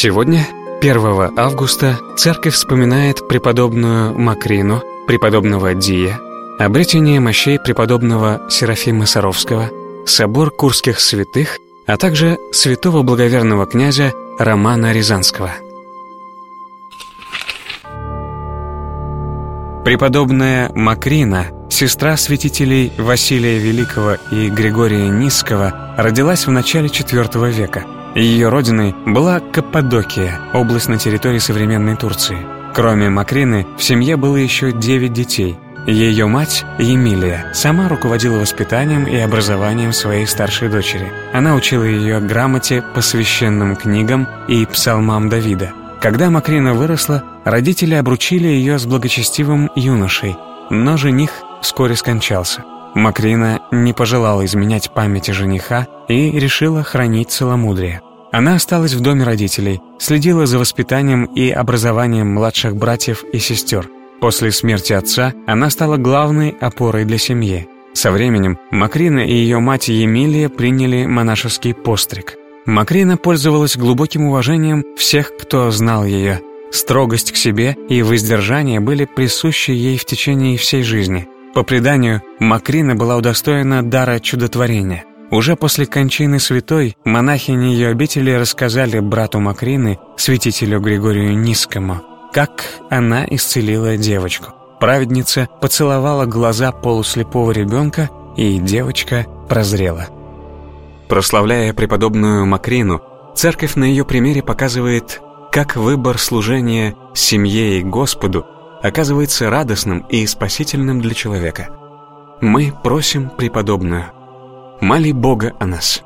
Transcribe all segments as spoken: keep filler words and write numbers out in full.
Сегодня, первого августа, церковь вспоминает преподобную Макрину, преподобного Дия, обретение мощей преподобного Серафима Саровского, собор Курских святых, а также святого благоверного князя Романа Рязанского. Преподобная Макрина, сестра святителей Василия Великого и Григория Нисского, родилась в начале четвёртого века. Ее родиной была Каппадокия, область на территории современной Турции. Кроме Макрины, в семье было еще девять детей. Ее мать, Емилия, сама руководила воспитанием и образованием своей старшей дочери. Она учила ее грамоте по священным книгам и псалмам Давида. Когда Макрина выросла, родители обручили ее с благочестивым юношей, но жених вскоре скончался. Макрина не пожелала изменять памяти жениха и решила хранить целомудрие. Она осталась в доме родителей, следила за воспитанием и образованием младших братьев и сестер. После смерти отца она стала главной опорой для семьи. Со временем Макрина и ее мать Емилия приняли монашеский постриг. Макрина пользовалась глубоким уважением всех, кто знал ее. Строгость к себе и воздержание были присущи ей в течение всей жизни. По преданию, Макрина была удостоена дара чудотворения. Уже после кончины святой монахини ее обители рассказали брату Макрины, святителю Григорию Нисскому, как она исцелила девочку. Праведница поцеловала глаза полуслепого ребенка, и девочка прозрела. Прославляя преподобную Макрину, церковь на ее примере показывает, как выбор служения семье и Господу оказывается радостным и спасительным для человека. Мы просим преподобную: моли Бога о нас.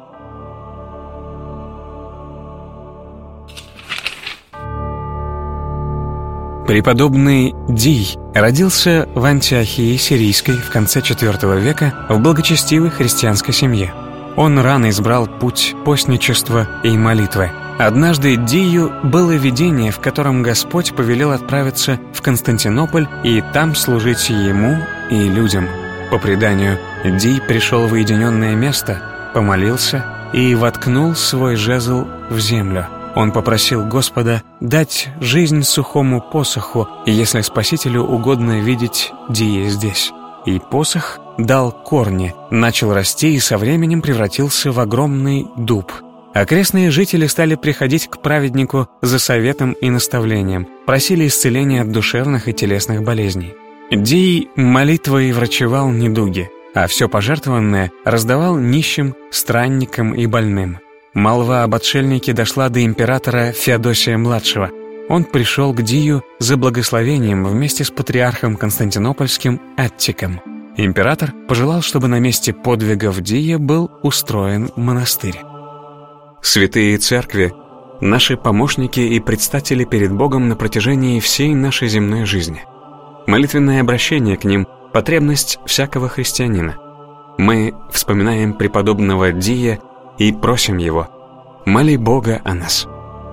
Преподобный Дий родился в Антиохии Сирийской в конце четвёртого века в благочестивой христианской семье. Он рано избрал путь постничества и молитвы. Однажды Дию было видение, в котором Господь повелел отправиться в Константинополь и там служить ему и людям. По преданию, Дий пришел в уединенное место, помолился и воткнул свой жезл в землю. Он попросил Господа дать жизнь сухому посоху, если Спасителю угодно видеть Дия здесь. И посох дал корни, начал расти и со временем превратился в огромный дуб. Окрестные жители стали приходить к праведнику за советом и наставлением, просили исцеления от душевных и телесных болезней. Дий молитвой врачевал недуги, а все пожертвованное раздавал нищим, странникам и больным. Молва об отшельнике дошла до императора Феодосия-младшего. Он пришел к Дию за благословением вместе с патриархом Константинопольским Аттиком. Император пожелал, чтобы на месте подвигов Дия был устроен монастырь. Святые церкви – наши помощники и предстатели перед Богом на протяжении всей нашей земной жизни. Молитвенное обращение к ним – потребность всякого христианина. Мы вспоминаем преподобного Дия и просим его: моли Бога о нас.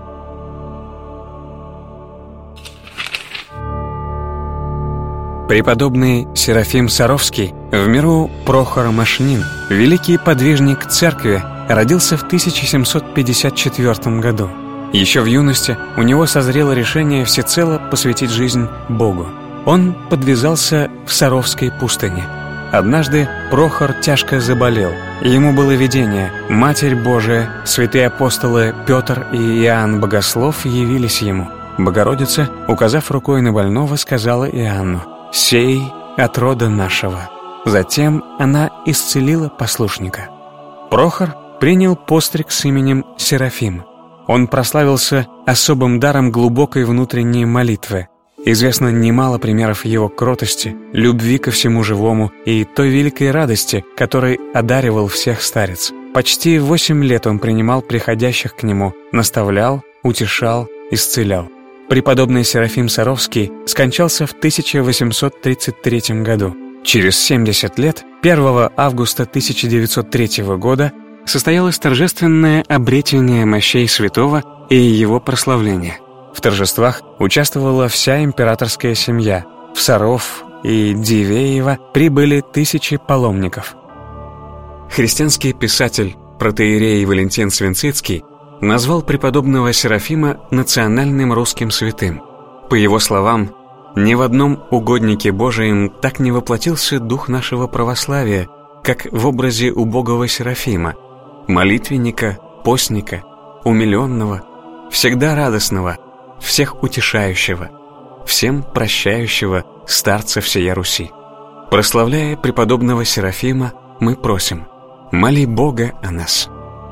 Преподобный Серафим Саровский, в миру Прохор Машнин, великий подвижник церкви, родился в тысяча семьсот пятьдесят четвёртом году. Еще в юности у него созрело решение всецело посвятить жизнь Богу. Он подвязался в Саровской пустыне. Однажды Прохор тяжко заболел. Ему было видение: Матерь Божия, святые апостолы Петр и Иоанн Богослов явились ему. Богородица, указав рукой на больного, сказала Иоанну: «Сей от рода нашего». Затем она исцелила послушника. Прохор принял постриг с именем Серафим. Он прославился особым даром глубокой внутренней молитвы. Известно немало примеров его кротости, любви ко всему живому и той великой радости, которой одаривал всех старец. Почти восемь лет он принимал приходящих к нему, наставлял, утешал, исцелял. Преподобный Серафим Саровский скончался в тысяча восемьсот тридцать третьем году. Через семьдесят лет, первого августа тысяча девятьсот третьего года, состоялось торжественное обретение мощей святого и его прославление. В торжествах участвовала вся императорская семья. В Саров и Дивеево прибыли тысячи паломников. Христианский писатель протоиерей Валентин Свинцицкий назвал преподобного Серафима национальным русским святым. По его словам, ни в одном угоднике Божием так не воплотился дух нашего православия, как в образе убогого Серафима, молитвенника, постника, умиленного, всегда радостного, всех утешающего, всем прощающего старца всея Руси. Прославляя преподобного Серафима, мы просим: моли Бога о нас.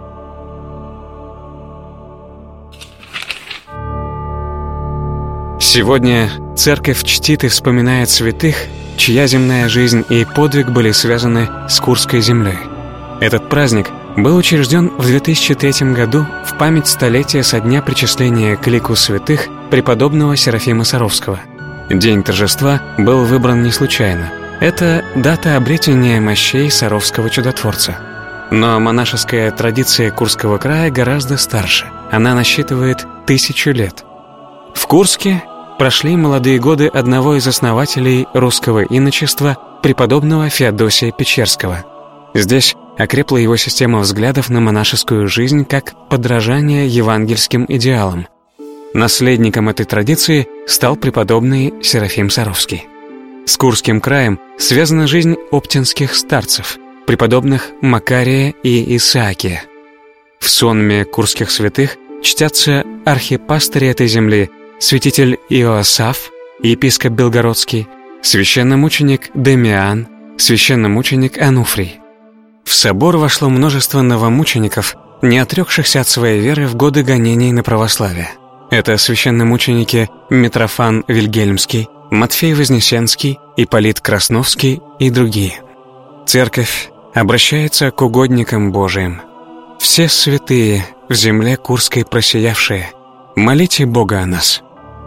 Сегодня Церковь чтит и вспоминает святых, чья земная жизнь и подвиг были связаны с Курской землей. Этот праздник был учрежден в две тысячи третьем году в память столетия со дня причисления к лику святых преподобного Серафима Саровского. День торжества был выбран не случайно. Это дата обретения мощей Саровского чудотворца. Но монашеская традиция Курского края гораздо старше. Она насчитывает тысячу лет. В Курске прошли молодые годы одного из основателей русского иночества, преподобного Феодосия Печерского. Здесь окрепла его система взглядов на монашескую жизнь как подражание евангельским идеалам. Наследником этой традиции стал преподобный Серафим Саровский. С Курским краем связана жизнь оптинских старцев, преподобных Макария и Исаакия. В сонме курских святых чтятся архипастыри этой земли, святитель Иоасаф, епископ Белгородский, священномученик Демиан, священномученик Ануфрий. В собор вошло множество новомучеников, не отрекшихся от своей веры в годы гонений на православие. Это священномученики Митрофан Вильгельмский, Матфей Вознесенский, Ипполит Красновский и другие. Церковь обращается к угодникам Божиим. Все святые в земле Курской просиявшие, молите Бога о нас.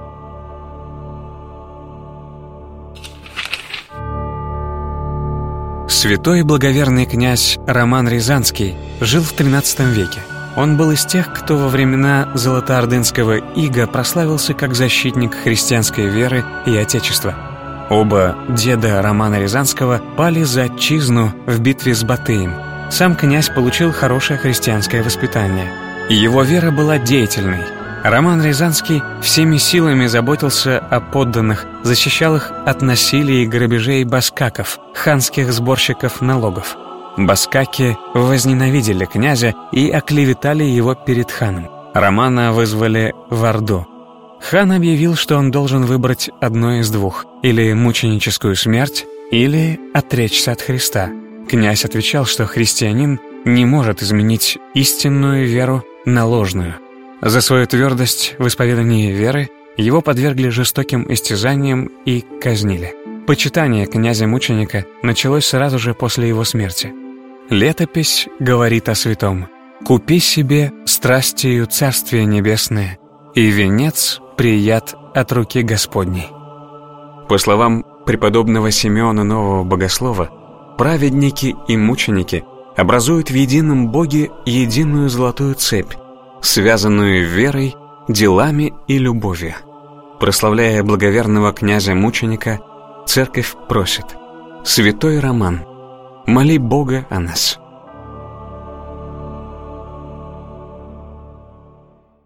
Святой и благоверный князь Роман Рязанский жил в тринадцатом веке. Он был из тех, кто во времена золотоордынского ига прославился как защитник христианской веры и отечества. Оба деда Романа Рязанского пали за отчизну в битве с Батыем. Сам князь получил хорошее христианское воспитание. Его вера была деятельной. Роман Рязанский всеми силами заботился о подданных, защищал их от насилия и грабежей баскаков, ханских сборщиков налогов. Баскаки возненавидели князя и оклеветали его перед ханом. Романа вызвали в Орду. Хан объявил, что он должен выбрать одно из двух: или мученическую смерть, или отречься от Христа. Князь отвечал, что христианин не может изменить истинную веру на ложную. За свою твердость в исповедании веры его подвергли жестоким истязаниям и казнили. Почитание князя-мученика началось сразу же после его смерти. Летопись говорит о святом: «Купи себе страстию Царствие Небесное, и венец прият от руки Господней». По словам преподобного Симеона Нового Богослова, праведники и мученики образуют в едином Боге единую золотую цепь, связанную верой, делами и любовью. Прославляя благоверного князя-мученика, Церковь просит: «Святой Роман, моли Бога о нас».